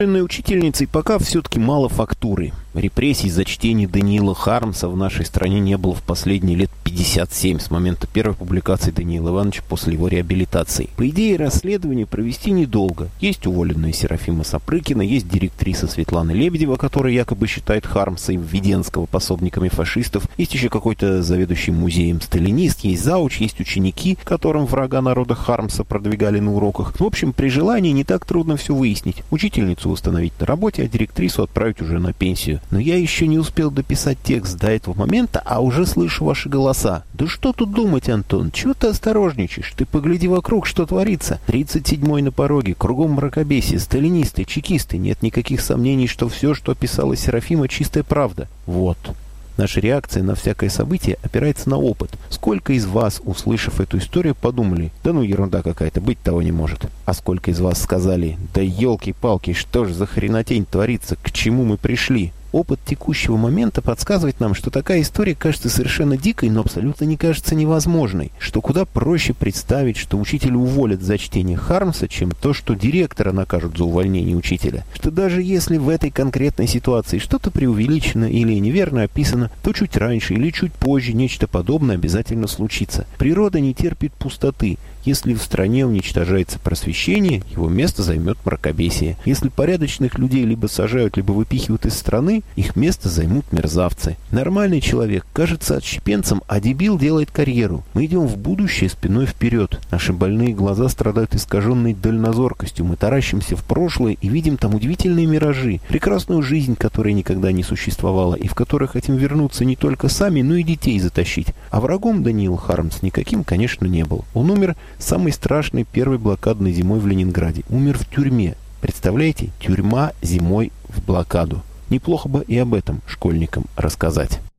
Учительницей пока все-таки мало фактуры. Репрессий за чтение Даниила Хармса в нашей стране не было в последние лет 57 с момента первой публикации Даниила Ивановича после его реабилитации. По идее, расследование провести недолго. Есть уволенная Серафима Сапрыкина, есть директриса Светлана Лебедева, которая якобы считает Хармса и Введенского пособниками фашистов, есть еще какой-то заведующий музеем сталинист, есть зауч, есть ученики, которым врага народа Хармса продвигали на уроках. В общем, при желании не так трудно все выяснить. Учительницу установить на работе, а директрису отправить уже на пенсию. Но я еще не успел дописать текст до этого момента, а уже слышу ваши голоса. Да что тут думать, Антон? Чего ты осторожничаешь? Ты погляди вокруг, что творится. 37-й на пороге, кругом мракобесие, сталинисты, чекисты. Нет никаких сомнений, что все, что писала Серафима, чистая правда. Вот. Наша реакция на всякое событие опирается на опыт. Сколько из вас, услышав эту историю, подумали: да ну ерунда какая-то, быть того не может. А сколько из вас сказали: да елки-палки, что ж за хренотень творится, к чему мы пришли? Опыт текущего момента подсказывает нам, что такая история кажется совершенно дикой, но абсолютно не кажется невозможной. Что куда проще представить, что учителя уволят за чтение Хармса, чем то, что директора накажут за увольнение учителя. Что даже если в этой конкретной ситуации что-то преувеличено или неверно описано, то чуть раньше или чуть позже нечто подобное обязательно случится. Природа не терпит пустоты. Если в стране уничтожается просвещение, его место займет мракобесие. Если порядочных людей либо сажают, либо выпихивают из страны, их место займут мерзавцы. Нормальный человек кажется отщепенцем, а дебил делает карьеру. Мы идем в будущее спиной вперед. Наши больные глаза страдают искаженной дальнозоркостью. Мы таращимся в прошлое и видим там удивительные миражи. Прекрасную жизнь, которая никогда не существовала, и в которой хотим вернуться не только сами, но и детей затащить. А врагом Даниил Хармс никаким, конечно, не был. Он умер самой страшной первой блокадной зимой в Ленинграде. Умер в тюрьме. Представляете? Тюрьма зимой в блокаду. Неплохо бы и об этом школьникам рассказать.